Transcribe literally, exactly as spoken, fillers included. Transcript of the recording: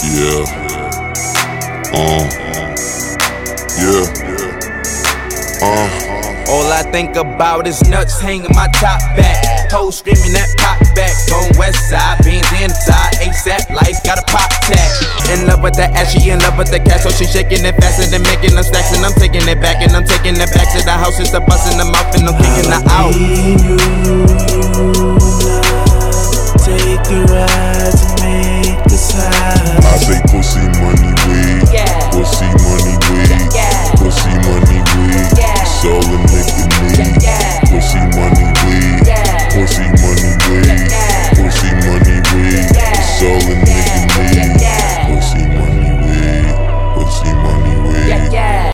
Yeah. Uh. Yeah. Uh. All I think about is nuts hanging my top back. Hoes screaming that pop back. Going west side, beans in the side. ASAP life got a pop tag. In love with that ass, she in love with the cash. So she shaking it faster than making them stacks. And I'm taking it back and I'm taking it back to the house. Just a busting them out and I'm kicking her out. Take a ride to make this high. I say pussy, money, weed. Yeah. Pussy, money, weed. Yeah. Pussy, money, weed. Yeah. It's all a nigga need.